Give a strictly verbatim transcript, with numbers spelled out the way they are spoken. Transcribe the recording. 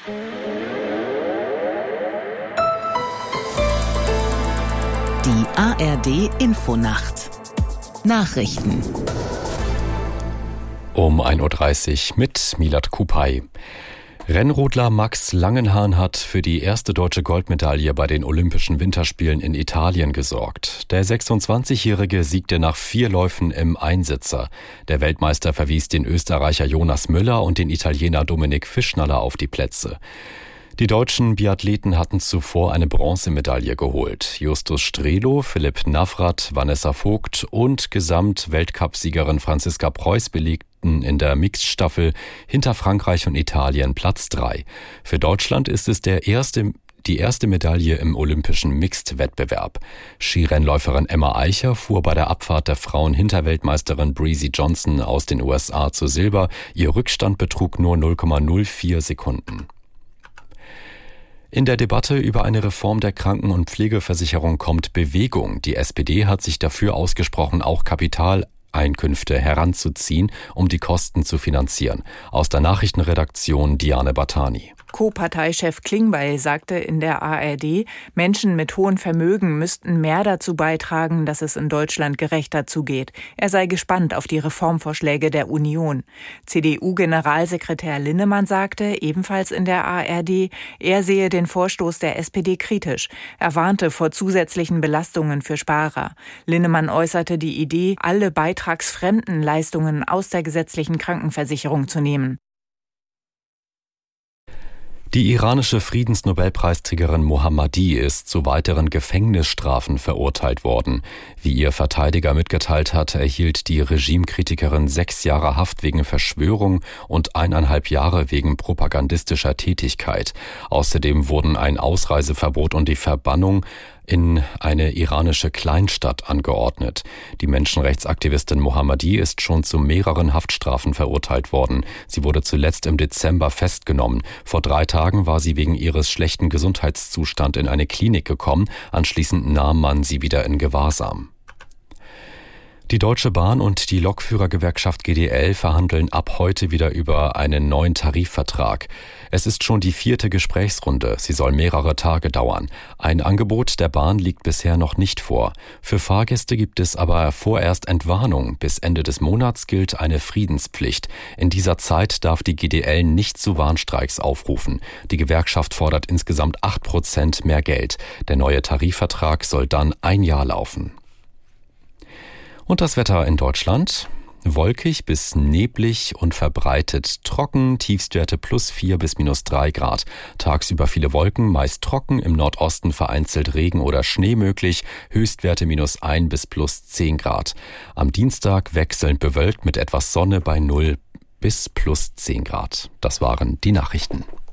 Die A R D-Infonacht. Nachrichten. Um ein Uhr dreißig mit Milad Kupay. Rennrodler Max Langenhahn hat für die erste deutsche Goldmedaille bei den Olympischen Winterspielen in Italien gesorgt. Der sechsundzwanzigjährige siegte nach vier Läufen im Einsitzer. Der Weltmeister verwies den Österreicher Jonas Müller und den Italiener Dominik Fischnaller auf die Plätze. Die deutschen Biathleten hatten zuvor eine Bronzemedaille geholt. Justus Strelo, Philipp Navrat, Vanessa Vogt und Gesamt-Weltcupsiegerin Franziska Preuß belegten in der Mixed-Staffel hinter Frankreich und Italien Platz drei. Für Deutschland ist es der erste, die erste Medaille im olympischen Mixed-Wettbewerb. Skirennläuferin Emma Eicher fuhr bei der Abfahrt der Frauen-Hinterweltmeisterin Breezy Johnson aus den U S A zu Silber. Ihr Rückstand betrug nur null Komma null vier Sekunden. In der Debatte über eine Reform der Kranken- und Pflegeversicherung kommt Bewegung. Die S P D hat sich dafür ausgesprochen, auch Kapitaleinkünfte heranzuziehen, um die Kosten zu finanzieren. Aus der Nachrichtenredaktion Diane Batani. Co-Parteichef Klingbeil sagte in der A R D, Menschen mit hohem Vermögen müssten mehr dazu beitragen, dass es in Deutschland gerechter zugeht. Er sei gespannt auf die Reformvorschläge der Union. C D U-Generalsekretär Linnemann sagte, ebenfalls in der A R D, er sehe den Vorstoß der S P D kritisch. Er warnte vor zusätzlichen Belastungen für Sparer. Linnemann äußerte die Idee, alle beitragsfremden Leistungen aus der gesetzlichen Krankenversicherung zu nehmen. Die iranische Friedensnobelpreisträgerin Mohammadi ist zu weiteren Gefängnisstrafen verurteilt worden. Wie ihr Verteidiger mitgeteilt hat, erhielt die Regimekritikerin sechs Jahre Haft wegen Verschwörung und eineinhalb Jahre wegen propagandistischer Tätigkeit. Außerdem wurden ein Ausreiseverbot und die Verbannung in eine iranische Kleinstadt angeordnet. Die Menschenrechtsaktivistin Mohammadi ist schon zu mehreren Haftstrafen verurteilt worden. Sie wurde zuletzt im Dezember festgenommen. Vor drei Tagen war sie wegen ihres schlechten Gesundheitszustands in eine Klinik gekommen. Anschließend nahm man sie wieder in Gewahrsam. Die Deutsche Bahn und die Lokführergewerkschaft G D L verhandeln ab heute wieder über einen neuen Tarifvertrag. Es ist schon die vierte Gesprächsrunde. Sie soll mehrere Tage dauern. Ein Angebot der Bahn liegt bisher noch nicht vor. Für Fahrgäste gibt es aber vorerst Entwarnung. Bis Ende des Monats gilt eine Friedenspflicht. In dieser Zeit darf die G D L nicht zu Warnstreiks aufrufen. Die Gewerkschaft fordert insgesamt acht Prozent mehr Geld. Der neue Tarifvertrag soll dann ein Jahr laufen. Und das Wetter in Deutschland? Wolkig bis neblig und verbreitet trocken, Tiefstwerte plus vier bis minus drei Grad. Tagsüber viele Wolken, meist trocken, im Nordosten vereinzelt Regen oder Schnee möglich, Höchstwerte minus ein bis plus zehn Grad. Am Dienstag wechselnd bewölkt mit etwas Sonne bei null bis plus zehn Grad. Das waren die Nachrichten.